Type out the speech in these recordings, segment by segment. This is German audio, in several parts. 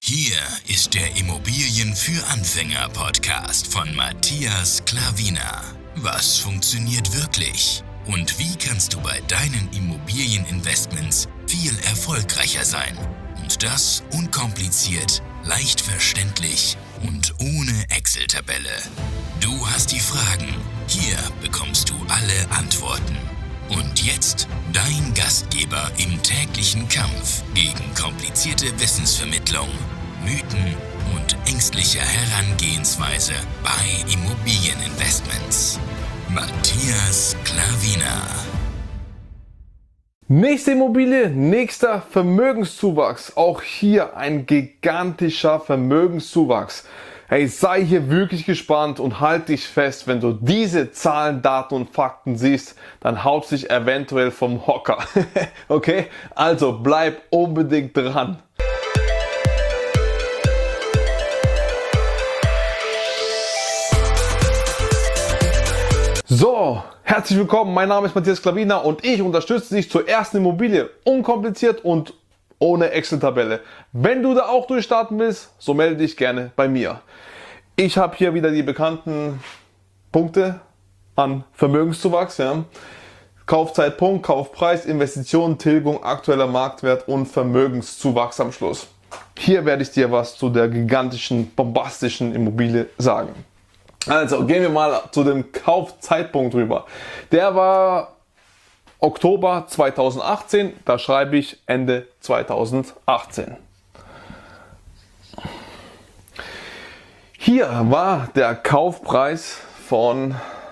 Hier ist der Immobilien für Anfänger Podcast von Matthias Klavina. Was funktioniert wirklich? Und wie kannst du bei deinen Immobilieninvestments viel erfolgreicher sein? Und das unkompliziert, leicht verständlich und ohne Excel-Tabelle. Du hast die Fragen, hier bekommst du alle Antworten. Und jetzt dein Gastgeber im täglichen Kampf gegen komplizierte Wissensvermittlung, Mythen und ängstliche Herangehensweise bei Immobilieninvestments. Matthias Klavina. Nächste Immobilie, nächster Vermögenszuwachs. Auch hier ein gigantischer Vermögenszuwachs. Hey, sei hier wirklich gespannt und halt dich fest, wenn du diese Zahlen, Daten und Fakten siehst, dann haut sich eventuell vom Hocker. Okay? Also bleib unbedingt dran. So, herzlich willkommen, mein Name ist Matthias Klavina und ich unterstütze dich zur ersten Immobilie, unkompliziert und ohne Excel-Tabelle. Wenn du da auch durchstarten willst, so melde dich gerne bei mir. Ich habe hier wieder die bekannten Punkte an Vermögenszuwachs. Ja. Kaufzeitpunkt, Kaufpreis, Investition, Tilgung, aktueller Marktwert und Vermögenszuwachs am Schluss. Hier werde ich dir was zu der gigantischen, bombastischen Immobilie sagen. Also gehen wir mal zu dem Kaufzeitpunkt rüber. Der war Oktober 2018, da schreibe ich Ende 2018. Hier war der Kaufpreis von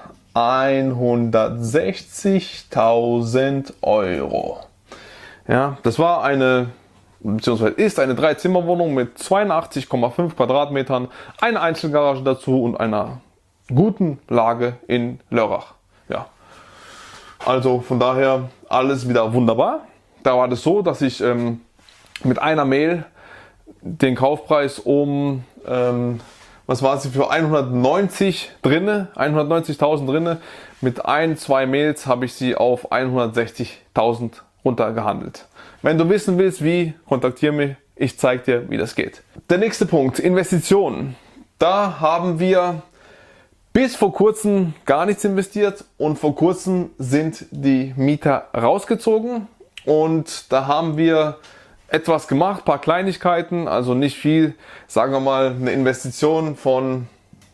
160.000 Euro. Ja, das war beziehungsweise ist eine 3-Zimmer-Wohnung mit 82,5 Quadratmetern, eine Einzelgarage dazu und einer guten Lage in Lörrach. Ja. Also von daher alles wieder wunderbar. Da war das so, dass ich mit einer Mail den Kaufpreis was war es für 190 drinne, 190.000 drinne. Mit 2 Mails habe ich sie auf 160.000 runtergehandelt. Wenn du wissen willst, wie, kontaktiere mich. Ich zeige dir, wie das geht. Der nächste Punkt, Investitionen. Da haben wir bis vor kurzem gar nichts investiert und vor kurzem sind die Mieter rausgezogen und da haben wir etwas gemacht, ein paar Kleinigkeiten, also nicht viel, sagen wir mal eine Investition von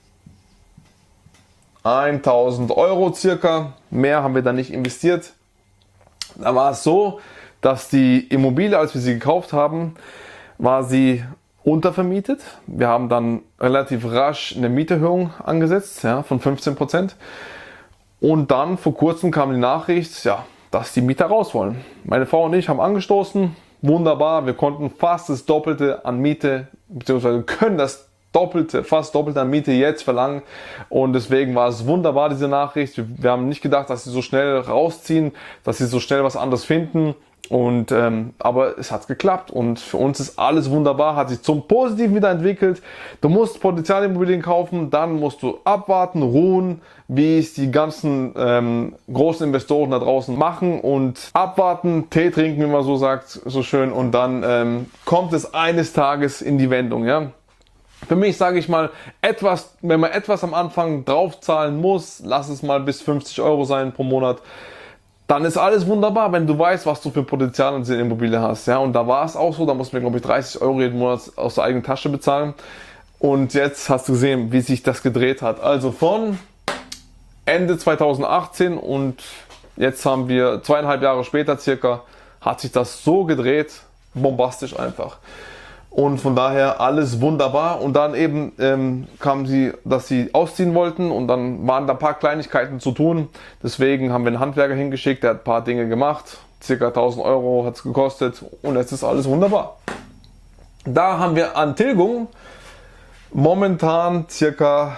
1.000 Euro circa, mehr haben wir da nicht investiert. Da war es so, dass die Immobilie, als wir sie gekauft haben, war sie untervermietet. Wir haben dann relativ rasch eine Mieterhöhung angesetzt, ja, von 15%. Und dann vor kurzem kam die Nachricht, ja, dass die Mieter raus wollen. Meine Frau und ich haben angestoßen, wunderbar, wir konnten fast das Doppelte an Miete, beziehungsweise können das Doppelte, fast Doppelte an Miete jetzt verlangen. Und deswegen war es wunderbar, diese Nachricht. Wir haben nicht gedacht, dass sie so schnell rausziehen, dass sie so schnell was anderes finden. Und aber es hat geklappt und für uns ist alles wunderbar, hat sich zum Positiven wieder entwickelt. Du musst Potenzialimmobilien kaufen, dann musst du abwarten, ruhen, wie es die ganzen großen Investoren da draußen machen und abwarten, Tee trinken, wie man so sagt, so schön, und dann kommt es eines Tages in die Wendung, ja. Für mich sage ich mal, wenn man etwas am Anfang draufzahlen muss, lass es mal bis 50 Euro sein pro Monat. Dann ist alles wunderbar, wenn du weißt, was du für Potenzial in der Immobilie hast. Ja, und da war es auch so, da mussten wir, glaube ich, 30 Euro jeden Monat aus der eigenen Tasche bezahlen. Und jetzt hast du gesehen, wie sich das gedreht hat. Also von Ende 2018 und jetzt haben wir 2,5 Jahre später circa, hat sich das so gedreht, bombastisch einfach. Und von daher alles wunderbar. Und dann eben kam sie, dass sie ausziehen wollten und dann waren da ein paar Kleinigkeiten zu tun. Deswegen haben wir einen Handwerker hingeschickt, der hat ein paar Dinge gemacht. Circa 1.000 Euro hat es gekostet und jetzt ist alles wunderbar. Da haben wir an Tilgung momentan circa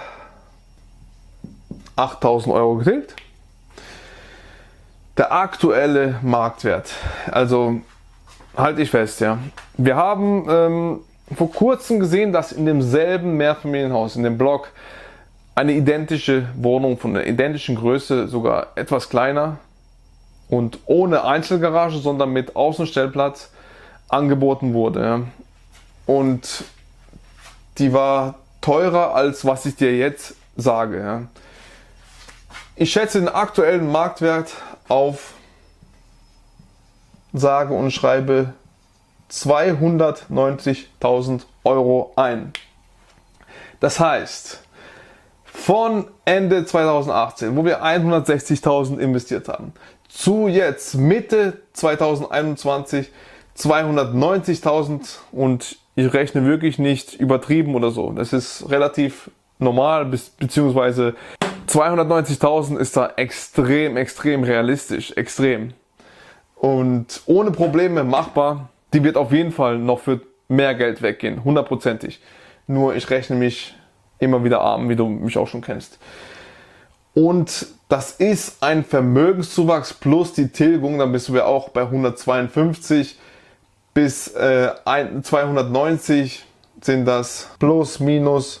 8.000 Euro getilgt. Der aktuelle Marktwert, also halte ich fest, ja. Wir haben vor kurzem gesehen, dass in demselben Mehrfamilienhaus, in dem Block, eine identische Wohnung von der identischen Größe, sogar etwas kleiner und ohne Einzelgarage, sondern mit Außenstellplatz angeboten wurde. Ja. Und die war teurer als was ich dir jetzt sage. Ja. Ich schätze den aktuellen Marktwert auf sage und schreibe 290.000 Euro ein. Das heißt, von Ende 2018, wo wir 160.000 investiert haben, zu jetzt Mitte 2021 290.000, und ich rechne wirklich nicht übertrieben oder so. Das ist relativ normal, beziehungsweise 290.000 ist da extrem realistisch, extrem. Und ohne Probleme machbar. Die wird auf jeden Fall noch für mehr Geld weggehen, hundertprozentig. Nur ich rechne mich immer wieder arm, wie du mich auch schon kennst. Und das ist ein Vermögenszuwachs plus die Tilgung, dann bist du ja auch bei 152 bis 290 sind das plus minus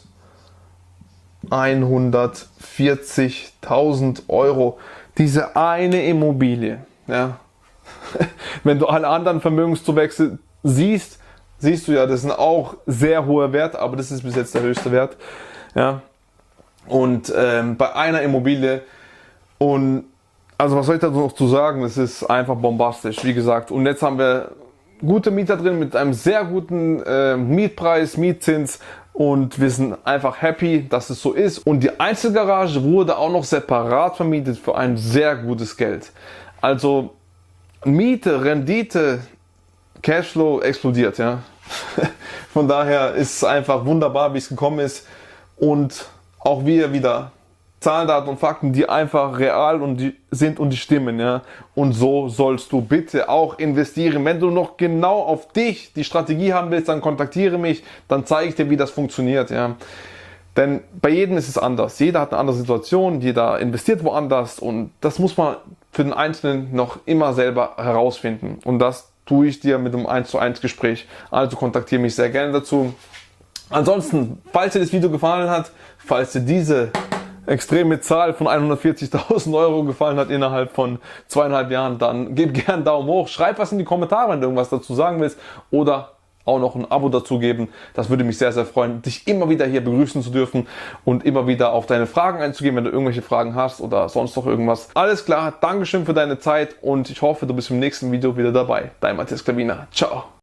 140.000 Euro. Diese eine Immobilie, ja. Wenn du alle anderen Vermögenszuwächse siehst, siehst du ja, das sind auch sehr hohe Werte, aber das ist bis jetzt der höchste Wert. Ja. Und bei einer Immobilie, und also was soll ich da noch zu sagen, das ist einfach bombastisch, wie gesagt. Und jetzt haben wir gute Mieter drin mit einem sehr guten Mietpreis, Mietzins, und wir sind einfach happy, dass es so ist. Und die Einzelgarage wurde auch noch separat vermietet für ein sehr gutes Geld. Also Miete, Rendite, Cashflow explodiert, ja. Von daher ist es einfach wunderbar, wie es gekommen ist, und auch wir wieder Zahlen, Daten und Fakten, die einfach real und die sind und die stimmen, ja. Und so sollst du bitte auch investieren. Wenn du noch genau auf dich die Strategie haben willst, dann kontaktiere mich, dann zeige ich dir, wie das funktioniert, ja. Denn bei jedem ist es anders. Jeder hat eine andere Situation, jeder investiert woanders, und das muss man für den Einzelnen noch immer selber herausfinden. Und das tue ich dir mit einem 1:1 Gespräch. Also kontaktiere mich sehr gerne dazu. Ansonsten, falls dir das Video gefallen hat, falls dir diese extreme Zahl von 140.000 Euro gefallen hat innerhalb von 2,5 Jahren, dann gib gerne einen Daumen hoch, schreib was in die Kommentare, wenn du irgendwas dazu sagen willst, oder auch noch ein Abo dazu geben. Das würde mich sehr freuen, dich immer wieder hier begrüßen zu dürfen und immer wieder auf deine Fragen einzugehen, wenn du irgendwelche Fragen hast oder sonst noch irgendwas. Alles klar, Dankeschön für deine Zeit, und ich hoffe, du bist im nächsten Video wieder dabei. Dein Matthias Klavina. Ciao.